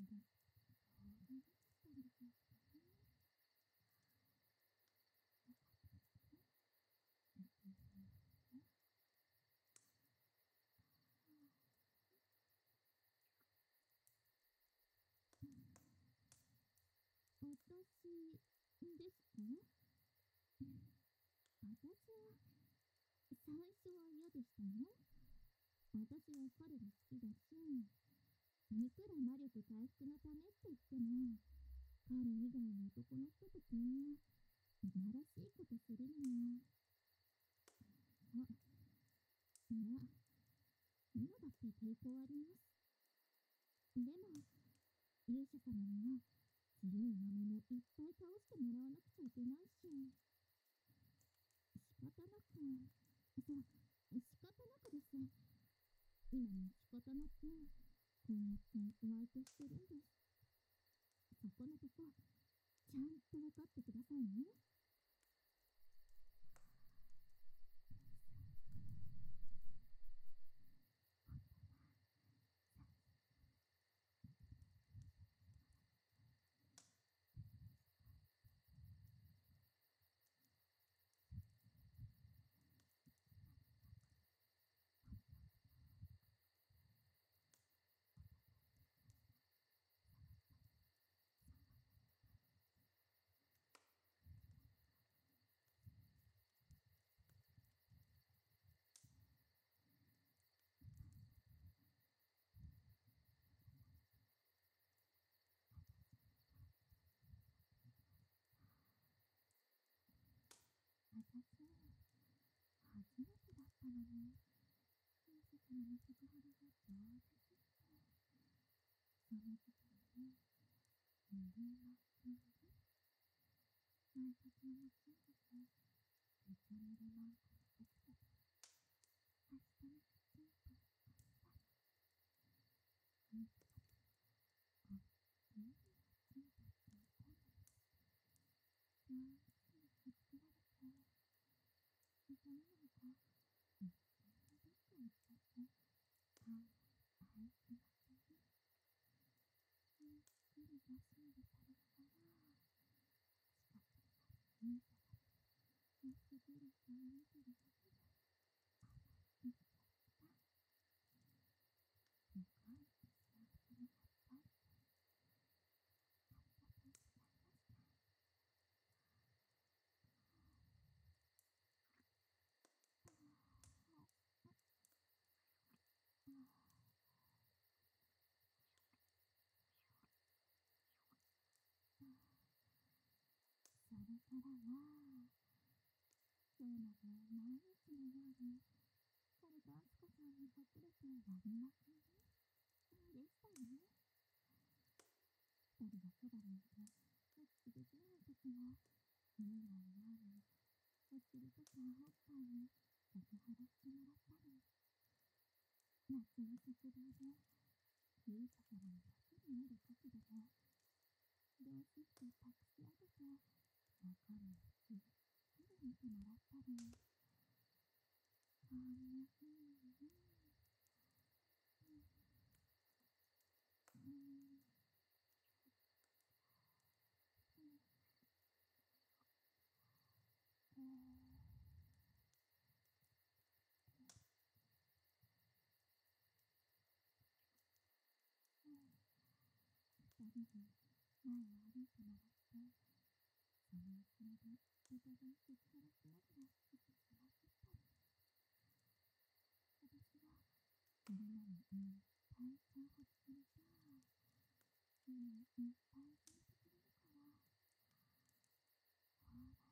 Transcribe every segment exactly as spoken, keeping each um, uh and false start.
ですか？私は最初は嫌でしたよ。私は彼が好きだし、いくら魔力回復のためって言っても、彼以外の男の人とこんないやらしいことするのは、あ、いや、今だって抵抗あります。でも、勇者様には強い魔物いっぱい倒してもらわなくちゃいけないし、仕方なく、そう、仕方なくです。今も仕方なく、こうやってお相手してるんです。そこのとこ、ちゃんと分かってくださいね。私、初めてだったのに、勇者様のセクハラが上手すぎて、その時に、みりんの金魚、内札の持ち上げて、めちゃめでマンコしてきて、明日にきちんとしたり、勇者様、おっきい金魚って言ったんです。上手にほっつられて、それなんか、一瞬でどっか行っちゃって、あんまり愛しません。ゆっくり出し入れされながら、近くにある勇者様のすぐるさを見てるだけで、あの行っちゃった。すごい幸せになったって、ありがとうございました。それからは、今日まで毎日のように、彼とあすかさんに隠れてやりまくりでしたよね。二人がそばにいて、目視できない時も、見えないように、お尻とかおっぱいにセクハラしてもらったり、夏の食堂で、勇者様にだけに見る角度で、両シフト託し上げて、中身をじっくり見てもらったり、そんな風に、うん、うん、うん、えー、うん、二人で前を歩いてもらって、その後ろでお互いセクハラしながらキスしまくったり、私がそれなのいっぱい挑発すると、でもいっぱい聞いてくれるから、ほら、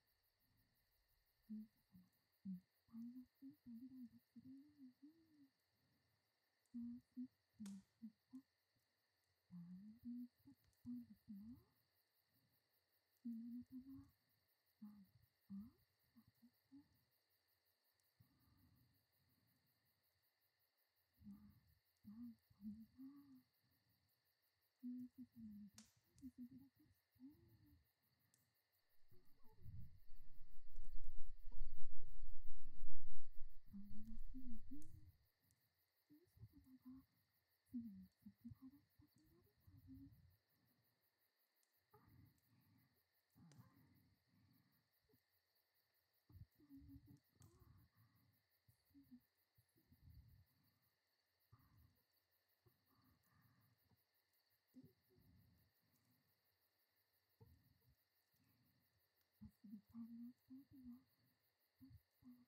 勇者様がいっぱいのついたイライラするように、もうシフトをしてだいぶ短くしたんですよ。胸元も前より大きく開けて、やっばい鳥が勇者様にだけ見せびらかして、こんな風に勇者様が常にセクハラしたくなるようさんのスタートはどっちだろう。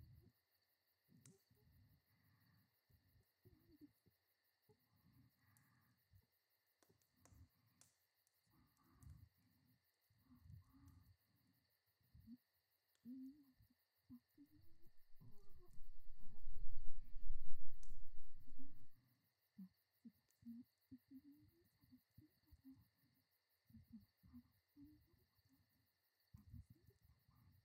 なんです。みんな楽におおガッチガチのイケメン勇者が来るので、チンポがカラッカになるまで楽しんでください。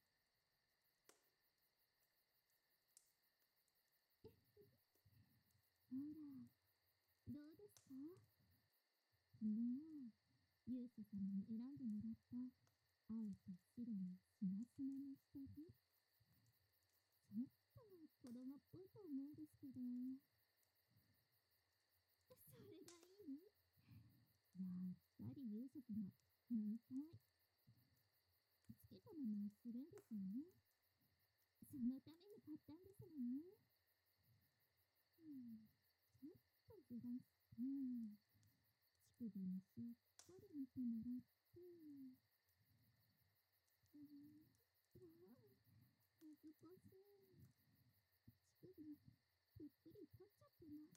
ほら、どうですか？昨日、勇者様に選んでもらった青と白のしなしなの下着。ちょっと子供っぽいと思うんですけど。それがいい？やっぱり勇者様、変態。つけたままするんですよね。そのために買ったんですもんね。うん、ちょっとずらして、乳首にしっかり見てもらって、うん、ああ、恥ずかしい。乳首、ぷっくり立っちゃってます。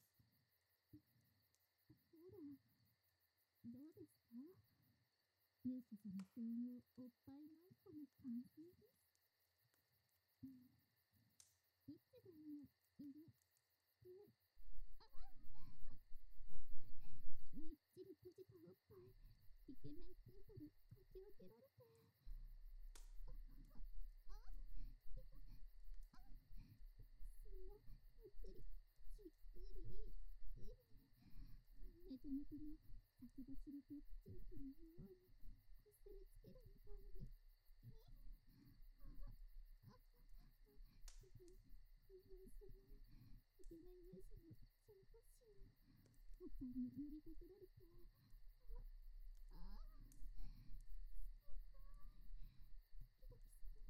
ほら、どうですか？勇者様専用おっぱいマンコの完成です。うん、いつでも入れて、ああ、みっちり閉じたおっぱい、イケメンチンポでかき分けられて、ああ、ああ、そんな、ゆっくり、じっくり、メトメトの先走りとチンポの匂い、こすりつけるみたいに、ああ、ああ、興奮する。イケメン勇者のチンポ臭、おっぱいに塗りたくられて、ああ、すごい、ドキドキする。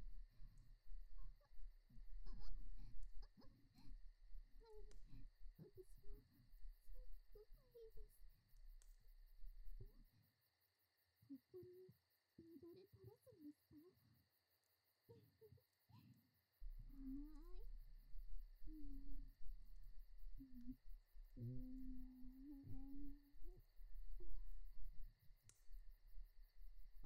ああ、ああ、はい、私もすっごくいいです。え、ここによだれ垂らすんですか？はーい。うん、うん、えー、あ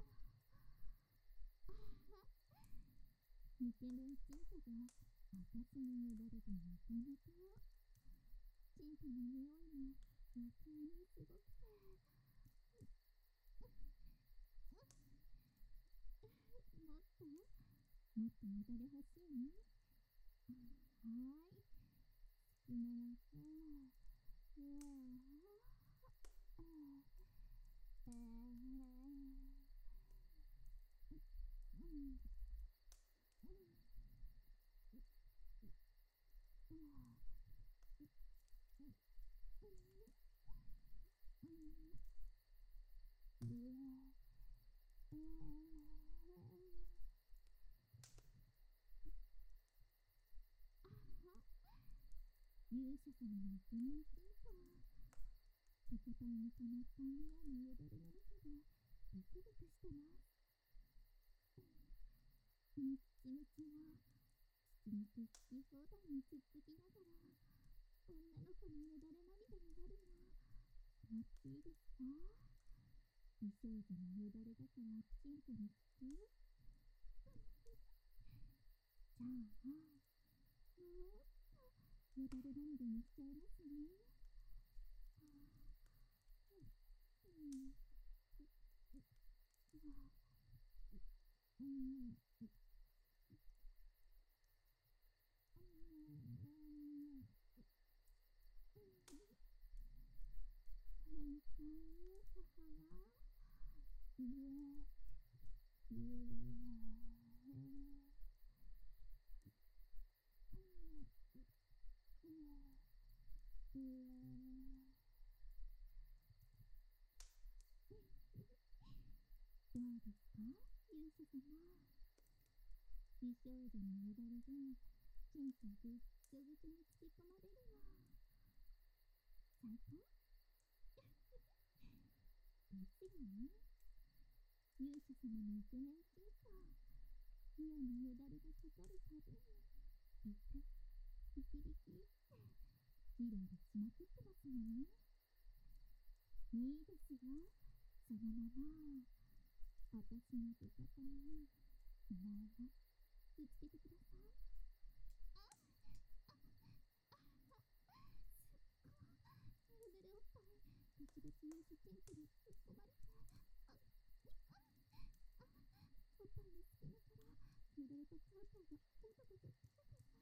あ、イケメンチンポが私によだれでネタネタ。チンポの匂いも余計にすごくて、もっともっとよだれ欲しい？はーい、好きならそう。うわあ、えー、うん、うん、うわ、うん、うん、うん、うわ、えー、あは、勇者様のイケメンチンポ。ピコタンに溜まったニアのよだれの中でビクビクしてます。みっちみちの父の好き放題につっつきながら女の子のよだれまみれになるの気持ちいいですか？美少女のよだれだからチンポに効く？じゃあ、もっとよだれまみれにしちゃいますね。はあ、うん、う、うわ、うん、う、うん、うん、変態勇者様。いえ、いえ、うん、うん、いえ。どうですか？勇者様。美少女のよだれでチンポぐっちょぐちょに突き込まれるの最高ですよね。勇者様のイケメンチンポミオのよだれがかかるたびにビクビキビキってイライラしまくってますもんね。いいですよ、そのまま私の出方に名前をぶつけてください。ぬるぬるおっぱいガチガチ勇士チンプに突っ込まれて、おっぱいの隙間からよだれとパウパーがポトポト垂れています。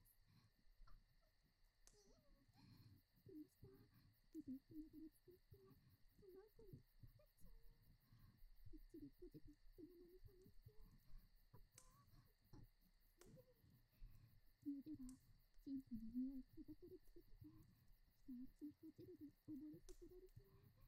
来ました。腕を引きながら使ってトマトに食べちゃう。ぴっちり閉じた太ももに溜まって、ああ熱い。家ではチンポの匂い飛ばされ尽くして、下はチンポ汁で溺れさせられて、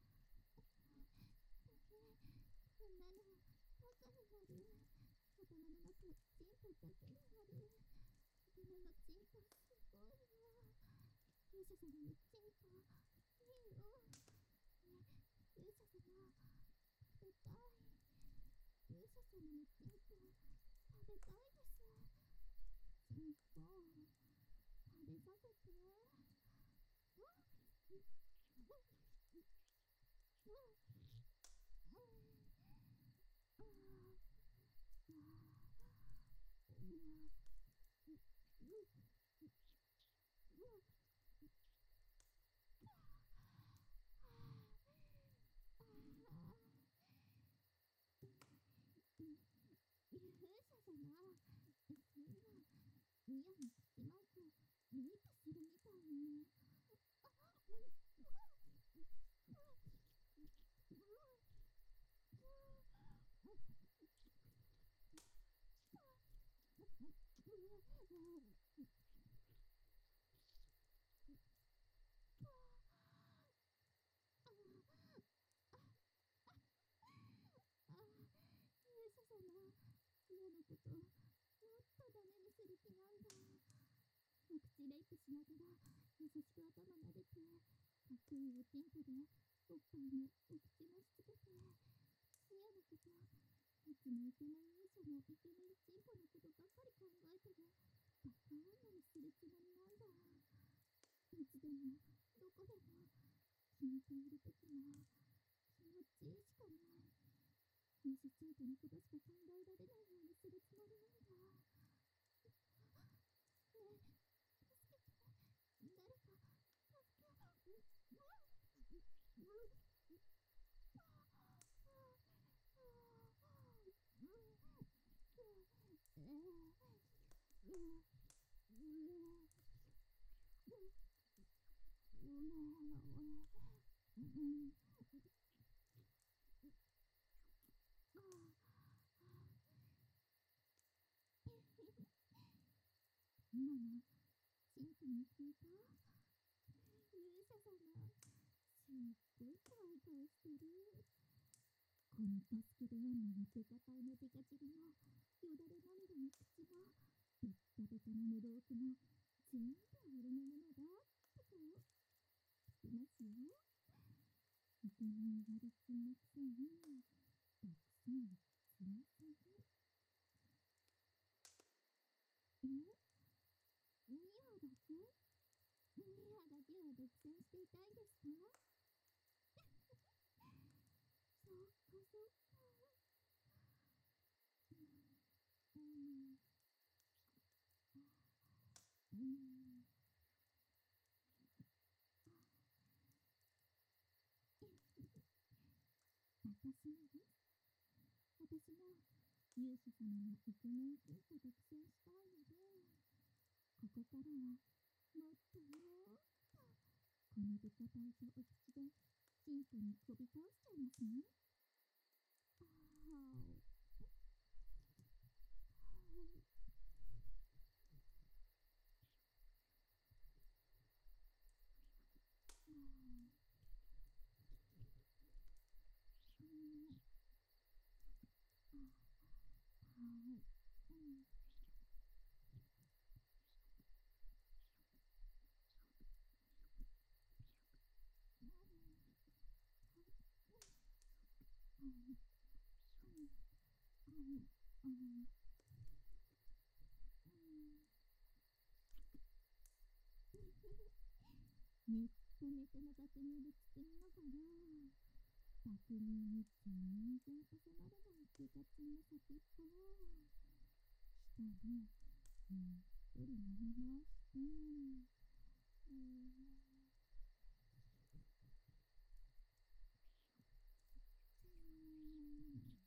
こんなのバカになる。頭の中チンポだけになる。大人のチンポすごいわ。勇者様のチンポいいよ。ね、勇者様食べたい。勇者様のチンポ食べたいです。チンポ食べさせて。うんうんうんうんあーあーうわうううわああ勇者様、今ミオの口マークをレイプするみたいに。あうんうんうんうんああ、勇者様、ミオのこともっとダメにする気なんだ。お口レイプしながら優しく頭撫でて、かっこいいおちんぽでおっぱいもお口もしつけて、ミオのこと、いつもイケメン勇者のイケメンチンポのことばかり考えてるバカ女にするつもりなんだ。いつでもどこでも君といるときも気持ちいいしかない。勇者チンポのことしか考えられないようにするつもりなんだ。ねえ、助けて。誰か助け。うんうんうん今のチンポに聞いた？勇者様、すっごい怖い顔してる。この助ける女のデカパイのデカチリも、よだれまみれの口も、ベッタベタな喉奥も、全部俺のものだって顔してますよ。イケメン割りつのくせに、独占しません。え、ミアだけミアだけは独占していたいんですか？そっかそっか。うん、うん、私もです。私も勇者様のイケメンチンポ独占したいので、ここからはもっともっとこのデカパイとお口でチンポにこび倒しちゃいますね。あーあーあーうんあはいうんうんうんうんうんネットネタの確認で包みながら、確認に全然収まらない生活の先っぽを、下にゆっくり乗り回して、うーん、うーん、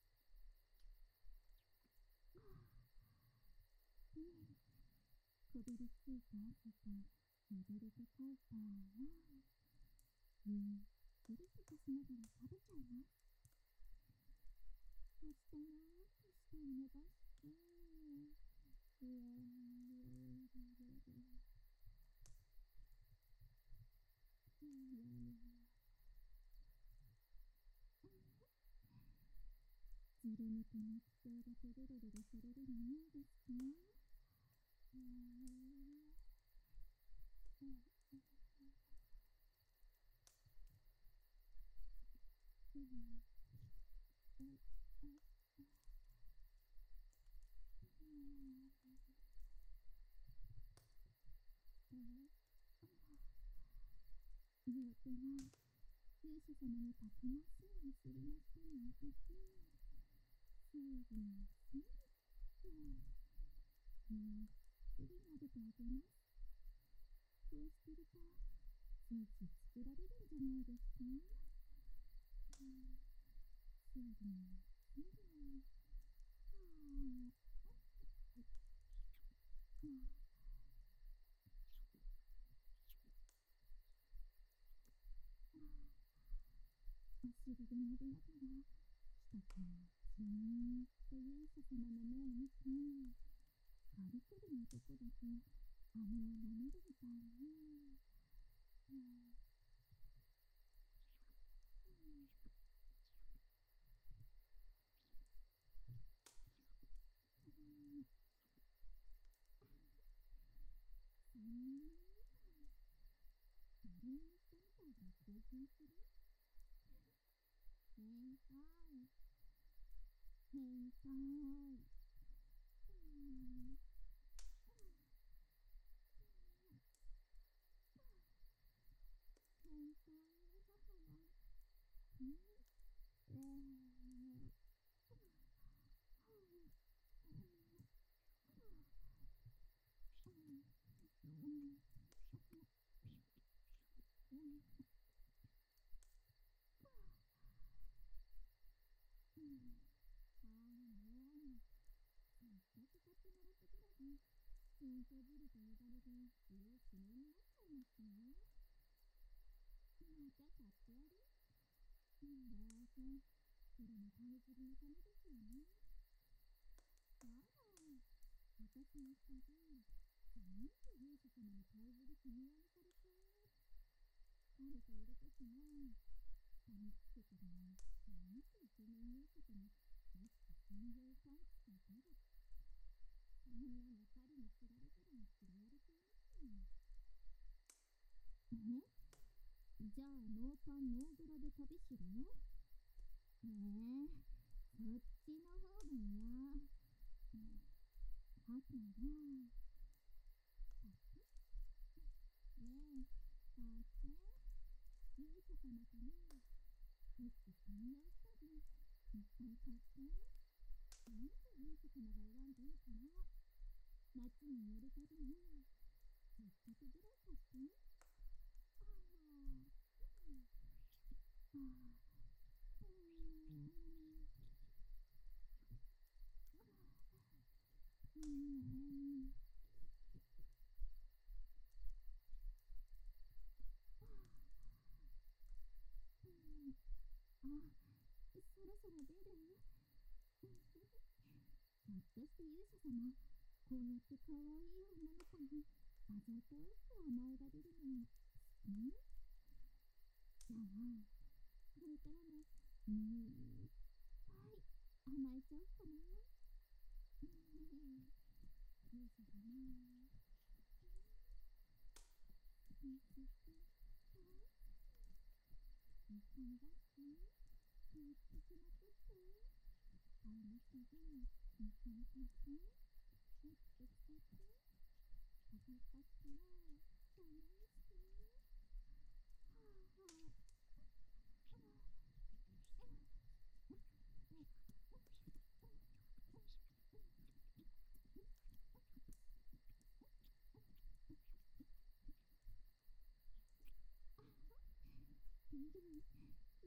で、こびりついた汗と汚れたタイパーを、ゆっくりとかしながら食べちゃいます。そしてもーっと舌を伸ばして、うわー、ずるむけの気性がとろろろろされるのいいですか？うーん、うん、うん、うん、うん、うん、うん。言うても、勇者様のたくましいお尻の下に私、水分をすんと、ゆっくり撫でてあげます。こうしてると、聖地作られるんじゃないですか？うん、水分をすんで、はぁ、はぁ、お尻で伸びながら、下からじーっと勇者様の目を見て、カリトリのとこだけ飴を舐めるみたいに、うん、うん、うん、そんな、それを言ったみたいで興奮する？変態、変態。うん、変態の母が、うん、えー、うん、うん、うん、うん。ああ、もう、せっかく買ってもらったからに、チンコ汁とよだれで上記念になっちゃいましたよ。また買ってやる？どうせ、それも買い釣りのためですよね。あら、私の下着、なんで勇者様の買い釣り組合にされて、彼といるときも、下につけてるなんてイケメン勇者様、もしく信用パンチかいかが？そんなの彼に釣られたら嫌われちゃいますもん。え、じゃあノーパンノーブラで旅しろ？ええ、そっちの方が嫌。うん、はてな、さて、ねえ、さて、勇者様かな？セッチ専用下着、いっぱい買って。なんで勇者様が選んでいいかな？夏にやるたびに、せっかくぐらい買って。ああ、うん、ああ、うーん、うーん、うん、あ、そろそろ出る？ひょっとして勇者様、こうやって可愛い女の子にあざとく甘えられるの好き？じゃあ、これからもいっぱい甘えちゃおうかな。勇者様、うん、そして、はい、いい感じだし、気をつけてまとって。顔の下で一緒に立って、テクテクテク、片っ端から我慢して。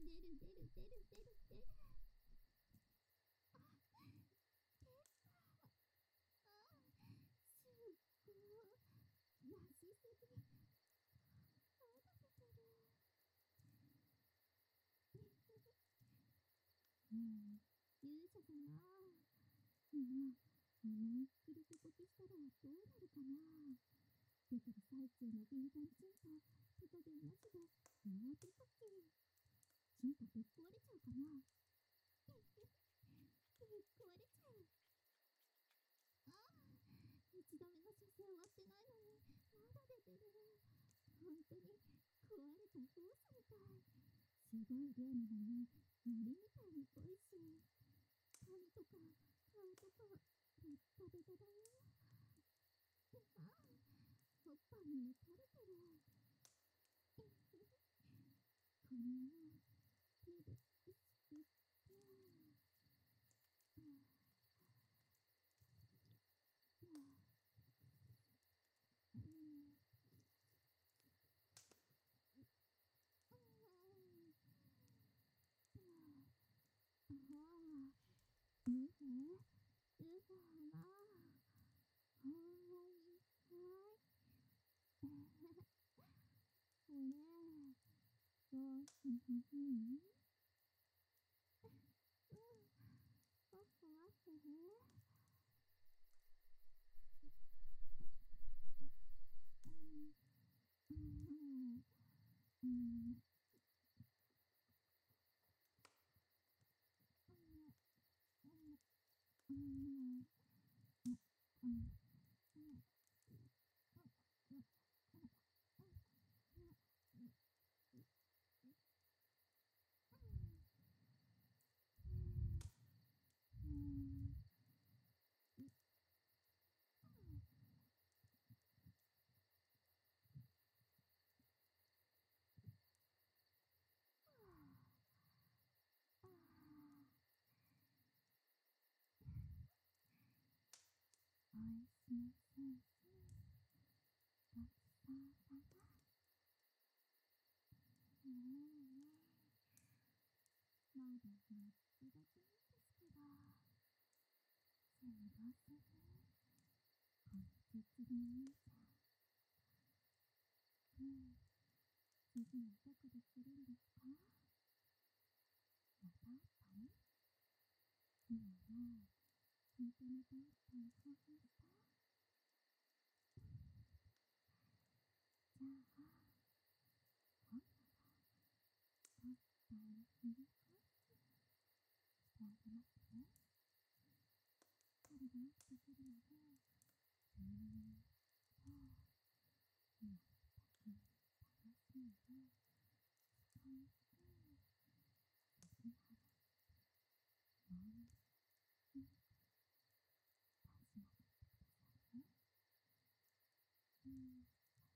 出る出る出る出る出る。あ、結構。あ、すっごい。出しすぎ。まだ出てる。ねえ、勇者様。今、思いっきり手こきしたらどうなるかな。出てる最中のビンタンチンと手加減なしで大手こき。チンポぶっ壊れちゃうかな。ぶっ壊れちゃう。ああ、一度目の射精終わってないのにまだ出てる。本当に壊れたホースみたい。すごい量なのに森みたいに濃いし、髪とか顔とかベッタベタだよ。ああ、おっぱいにも垂れてる。このまま手ですくって、うん、うん、ああ、うへ、うはな、はい、はい。これ、どうするの？うん、ほほわへへ。うん、うん、うん、うん、うん、うん、うん。おいしいスープ、ごちそうさま。ねえねえ、まだよっつだけなんですけど、すごすぎ、この絶倫兄さん。ねえ、次はどこでするんですか？またおっぱい？今の、本当にまたおっぱい考えた？じゃあ、今度はおっぱいフルコースしてあげますね。彼が起きてくるまで、ずーっと、今だけ楽しんで、スパイス、石原、もう一品、楽しませてくださいね。うん、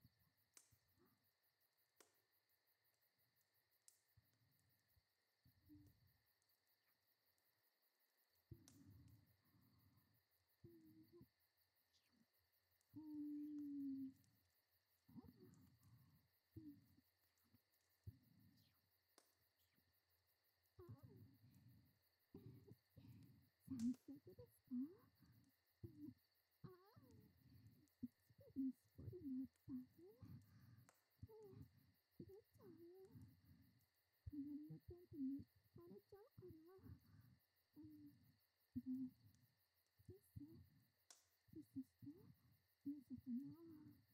うん、うん、うん、うん、あ、最速ですか？うん、あ、乳首絞るの大変。手、出ちゃう。隣のテントに惹かれちゃうから。うん、ねえ、キス、キスして、勇者様。